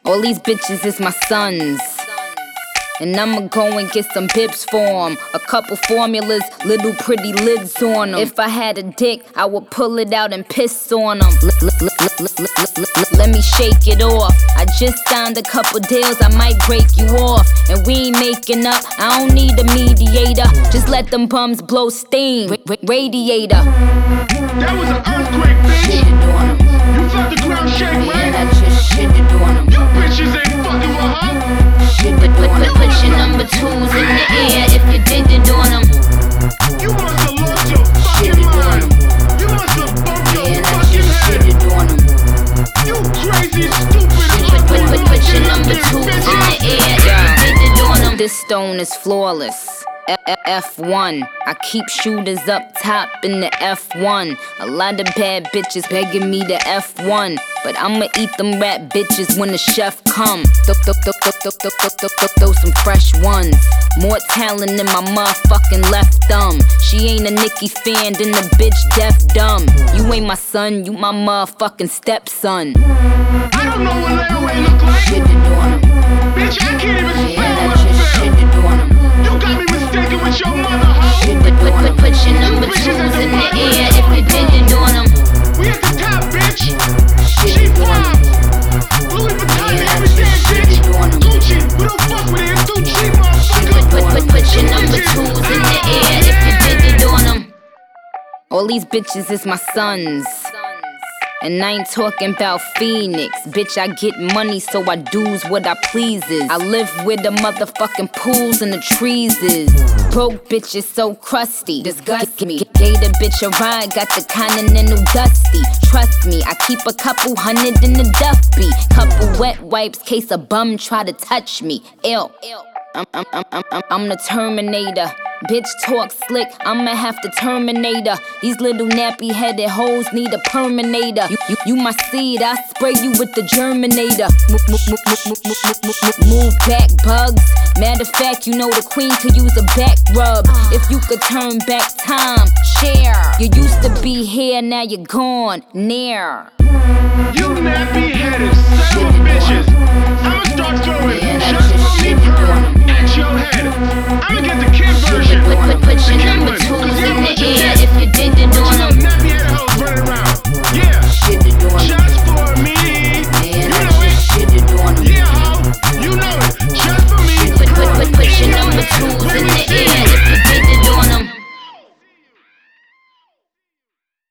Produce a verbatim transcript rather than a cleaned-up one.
All these bitches is my sons. And I'ma go and get some bibs for 'em. A couple formulas, little pretty lids on 'em. If I had a dick, I would pull it out and piss on 'em. Let me shake it off. I just signed a couple deals, I might break you off. And we ain't making up, I don't need a mediator. Just let them bums blow steam, Ra radiator. That was an earthquake, bitch. Shitted on 'em. You felt the ground shake, right? And I just shitted on 'em. You bitches ain't fucking with her. Shitted on 'em. Put your number twos in the air if you did it on 'em. You must have lost your fucking mind. You must have bumped your And I fucking just head. shitted on 'em. You crazy, stupid, Put, put, put, put your number ugly twos in bitches. the air if you did it on 'em. This stone is flawless. F one. I keep shooters up top in the F one. A lot of bad bitches begging me to F one. But I'ma eat them rat bitches when the chef come. Throw, throw, throw, throw, throw, throw, throw, throw, throw, throw some fresh ones. More talent than my motherfucking left thumb. She ain't a Nicki fan, then the bitch deaf dumb. You ain't my son, you my motherfucking stepson. I don't know what layaway look like. Shitted on 'em. Bitch, I can't even spell And I what I just feel. shitted on 'em. You got me mistaken with your mother, hoe. Put, put, put, put your number twos in the air if you did it on 'em. We at the top, bitch. Shit She on 'em. five. Louis Vuitton and And I everything, just bitch. shitted on 'em. Gucci, we don't fuck with it. It's too cheap, Put, motherfucker. put, put, put your number twos in the air if you did it on 'em. All these bitches is my sons. And I ain't talking about Phoenix. Bitch, I get money, so I do's what I pleases. I live where the motherfucking pools and the trees is. Broke bitches so crusty, disgust me. Gave the bitch a ride, got the continental dusty. Trust me, I keep a couple hundred in the duffy. Couple wet wipes, case a bum try to touch me. Ew. I'm, I'm, I'm, I'm, I'm, I'm the Terminator. Bitch talk slick, I'ma have to terminate her. These little nappy headed hoes need a perminator. You, you, you my seed, I spray you with the germinator. Move, move, move, move, move, move, move, move, move back, bugs. Matter of fact, you know the queen could use a back rub. If you could turn back time, share. You used to be here, now you're gone, near. You nappy headed son of a bitch.